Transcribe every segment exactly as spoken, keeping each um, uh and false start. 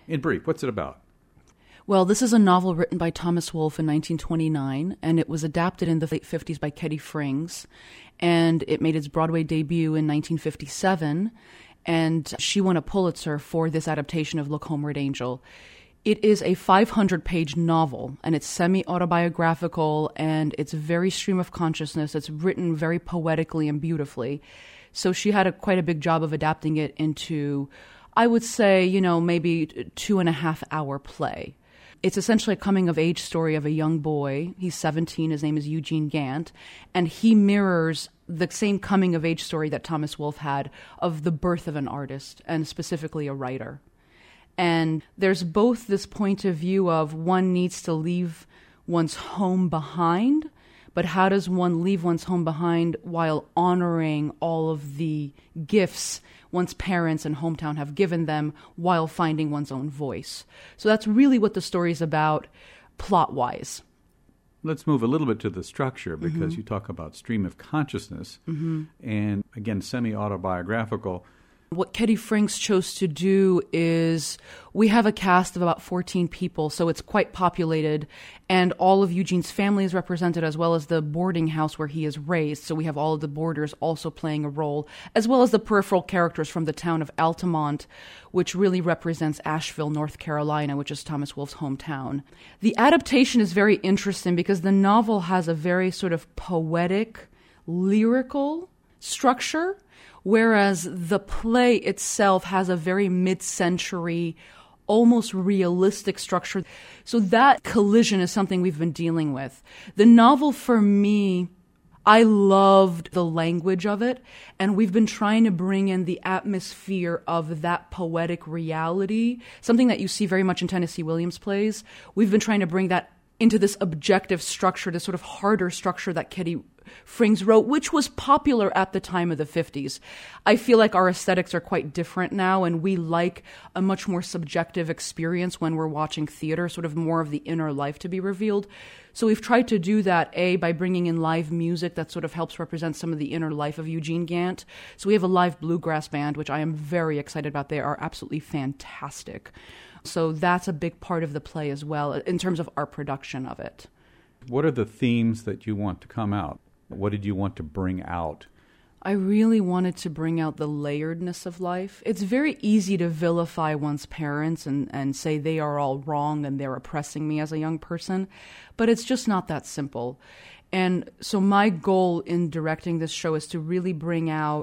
In brief, what's it about? Well, this is a novel written by Thomas Wolfe in nineteen twenty-nine, and it was adapted in the late fifties by Ketty Frings, and it made its Broadway debut in nineteen fifty-seven, and she won a Pulitzer for this adaptation of Look Homeward Angel. It is a five hundred page novel, and it's semi-autobiographical, and it's very stream of consciousness. It's written very poetically and beautifully. So she had a, quite a big job of adapting it into, I would say, you know, maybe two and a half hour play. It's essentially a coming-of-age story of a young boy. He's seventeen. His name is Eugene Gant. And he mirrors the same coming-of-age story that Thomas Wolfe had of the birth of an artist, and specifically a writer. And there's both this point of view of one needs to leave one's home behind, but how does one leave one's home behind while honoring all of the gifts one's parents and hometown have given them while finding one's own voice? So that's really what the story's about, plot-wise. Let's move a little bit to the structure, because Mm-hmm. you talk about stream of consciousness, Mm-hmm. and again, semi-autobiographical. What Ketty Frings chose to do is, we have a cast of about fourteen people, so it's quite populated, and all of Eugene's family is represented, as well as the boarding house where he is raised. So we have all of the boarders also playing a role, as well as the peripheral characters from the town of Altamont, which really represents Asheville, North Carolina, which is Thomas Wolfe's hometown. The adaptation is very interesting because the novel has a very sort of poetic, lyrical structure, whereas the play itself has a very mid-century, almost realistic structure. So that collision is something we've been dealing with. The novel, for me, I loved the language of it, and we've been trying to bring in the atmosphere of that poetic reality, something that you see very much in Tennessee Williams plays. We've been trying to bring that into this objective structure, this sort of harder structure that Ketty Frings wrote, which was popular at the time of the fifties. I feel like our aesthetics are quite different now, and we like a much more subjective experience when we're watching theater, sort of more of the inner life to be revealed. So we've tried to do that, A, by bringing in live music that sort of helps represent some of the inner life of Eugene Gant. So we have a live bluegrass band, which I am very excited about. They are absolutely fantastic. So that's a big part of the play as well, in terms of our production of it. What are the themes that you want to come out? What did you want to bring out? I really wanted to bring out the layeredness of life. It's very easy to vilify one's parents and, and say they are all wrong and they're oppressing me as a young person, but it's just not that simple. And so my goal in directing this show is to really bring out,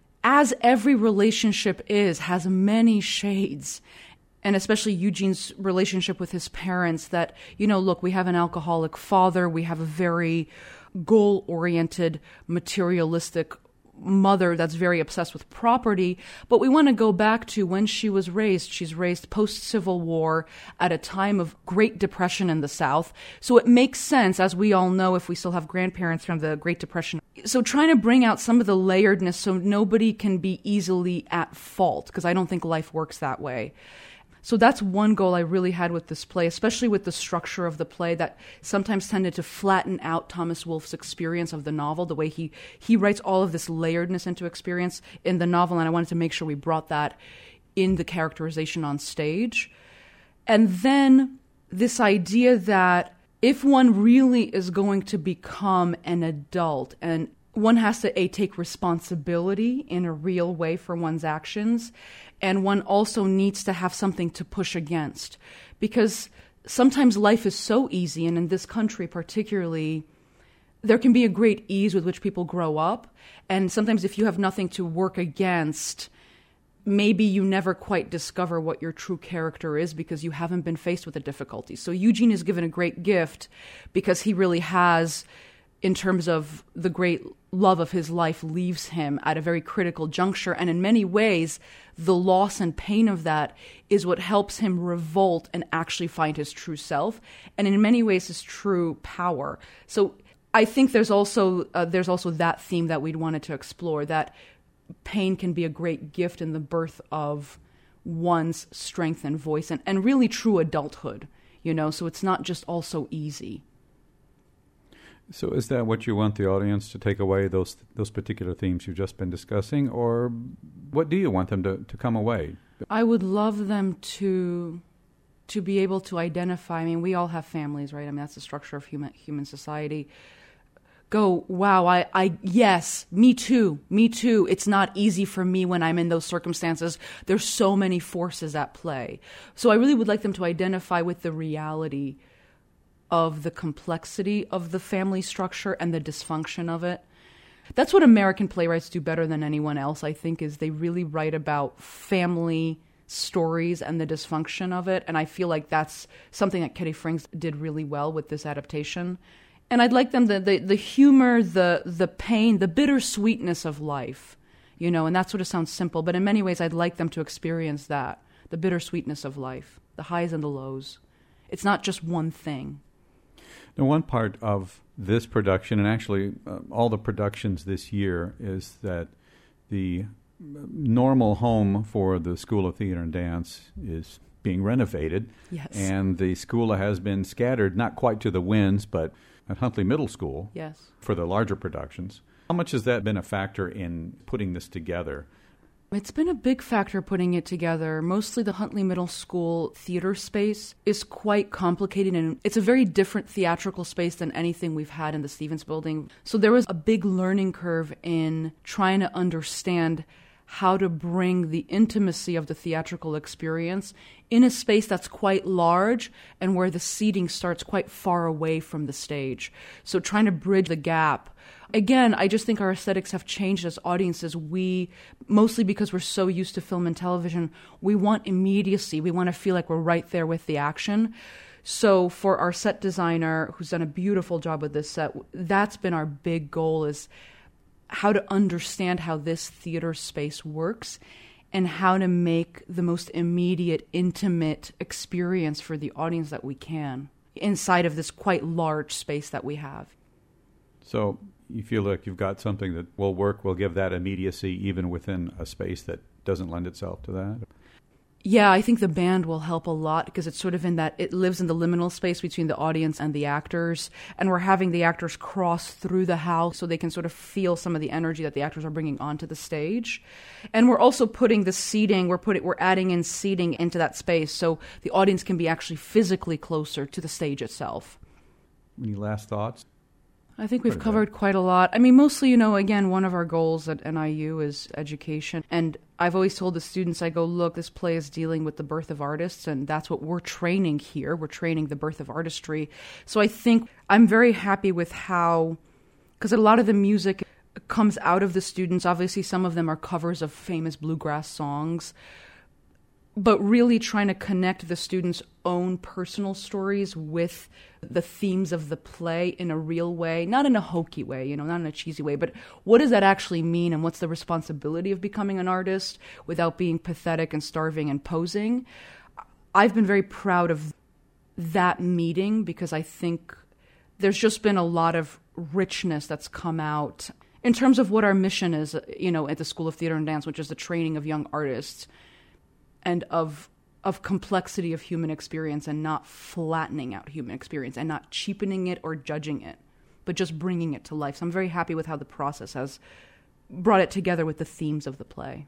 as every relationship is, has many shades, and especially Eugene's relationship with his parents, that, you know, look, we have an alcoholic father, we have a very goal-oriented, materialistic mother that's very obsessed with property, but we want to go back to when she was raised. She's raised post-Civil War at a time of Great Depression in the South. So it makes sense, as we all know, if we still have grandparents from the Great Depression. So trying to bring out some of the layeredness so nobody can be easily at fault, because I don't think life works that way. So that's one goal I really had with this play, especially with the structure of the play that sometimes tended to flatten out Thomas Wolfe's experience of the novel, the way he, he writes all of this layeredness into experience in the novel, and I wanted to make sure we brought that in the characterization on stage. And then this idea that if one really is going to become an adult, and one has to A, take responsibility in a real way for one's actions, and one also needs to have something to push against. Because sometimes life is so easy, and in this country particularly, there can be a great ease with which people grow up. And sometimes if you have nothing to work against, maybe you never quite discover what your true character is because you haven't been faced with a difficulty. So Eugene is given a great gift because he really has, in terms of the great love of his life, leaves him at a very critical juncture. And in many ways, the loss and pain of that is what helps him revolt and actually find his true self. And in many ways, his true power. So I think there's also uh, there's also that theme that we'd wanted to explore, that pain can be a great gift in the birth of one's strength and voice, and, and really true adulthood, you know, so it's not just all so easy. So is that what you want the audience to take away, those those particular themes you've just been discussing, or what do you want them to, to come away? I would love them to to be able to identify. I mean, we all have families, right? I mean, that's the structure of human human society. Go, wow, I, I, yes, me too, me too. It's not easy for me when I'm in those circumstances. There's so many forces at play. So I really would like them to identify with the reality of the complexity of the family structure and the dysfunction of it. That's what American playwrights do better than anyone else, I think, is they really write about family stories and the dysfunction of it. And I feel like that's something that Kedi Frings did really well with this adaptation. And I'd like them, the, the, the humor, the the pain, the bittersweetness of life, you know, and that sort of sounds simple, but in many ways I'd like them to experience that, the bittersweetness of life, the highs and the lows. It's not just one thing. Now, one part of this production, and actually uh, all the productions this year, is that the normal home for the School of Theater and Dance is being renovated. Yes. And the school has been scattered, not quite to the winds, but at Huntley Middle School. Yes. For the larger productions. How much has that been a factor in putting this together? It's been a big factor putting it together. Mostly the Huntley Middle School theater space is quite complicated, and it's a very different theatrical space than anything we've had in the Stevens Building. So there was a big learning curve in trying to understand how to bring the intimacy of the theatrical experience in a space that's quite large and where the seating starts quite far away from the stage. So trying to bridge the gap. Again, I just think our aesthetics have changed as audiences. We, mostly because we're so used to film and television, we want immediacy. We want to feel like we're right there with the action. So for our set designer, who's done a beautiful job with this set, that's been our big goal, is how to understand how this theater space works and how to make the most immediate, intimate experience for the audience that we can inside of this quite large space that we have. So you feel like you've got something that will work, will give that immediacy even within a space that doesn't lend itself to that? Yeah, I think the band will help a lot because it's sort of in that, it lives in the liminal space between the audience and the actors, and we're having the actors cross through the house so they can sort of feel some of the energy that the actors are bringing onto the stage. And we're also putting the seating, we're putting, we're adding in seating into that space so the audience can be actually physically closer to the stage itself. Any last thoughts? I think we've covered quite a lot. I mean, mostly, you know, again, one of our goals at N I U is education. And I've always told the students, I go, look, this play is dealing with the birth of artists, and that's what we're training here. We're training the birth of artistry. So I think I'm very happy with how, because a lot of the music comes out of the students. Obviously, some of them are covers of famous bluegrass songs, but really trying to connect the students' own personal stories with the themes of the play in a real way, not in a hokey way, you know, not in a cheesy way, but what does that actually mean, and what's the responsibility of becoming an artist without being pathetic and starving and posing? I've been very proud of that meeting because I think there's just been a lot of richness that's come out in terms of what our mission is, you know, at the School of Theater and Dance, which is the training of young artists, and of of complexity of human experience, and not flattening out human experience and not cheapening it or judging it, but just bringing it to life. So I'm very happy with how the process has brought it together with the themes of the play.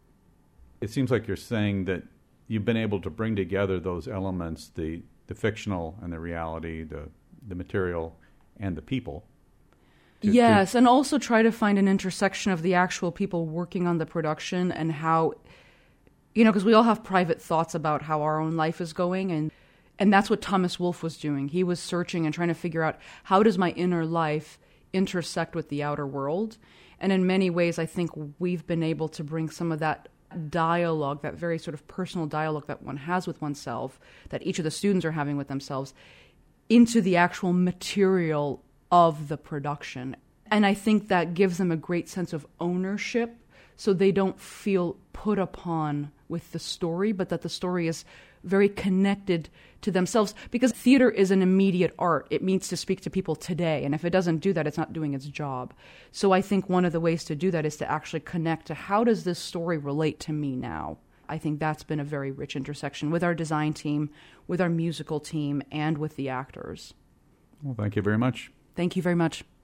It seems like you're saying that you've been able to bring together those elements, the, the fictional and the reality, the, the material and the people. To, yes, to... and also try to find an intersection of the actual people working on the production and how... You know, because we all have private thoughts about how our own life is going, and and that's what Thomas Wolfe was doing. He was searching and trying to figure out, how does my inner life intersect with the outer world? And in many ways, I think we've been able to bring some of that dialogue, that very sort of personal dialogue that one has with oneself, that each of the students are having with themselves, into the actual material of the production. And I think that gives them a great sense of ownership, so they don't feel put upon with the story, but that the story is very connected to themselves. Because theater is an immediate art. It means to speak to people today. And if it doesn't do that, it's not doing its job. So I think one of the ways to do that is to actually connect to, how does this story relate to me now? I think that's been a very rich intersection with our design team, with our musical team, and with the actors. Well, thank you very much. Thank you very much.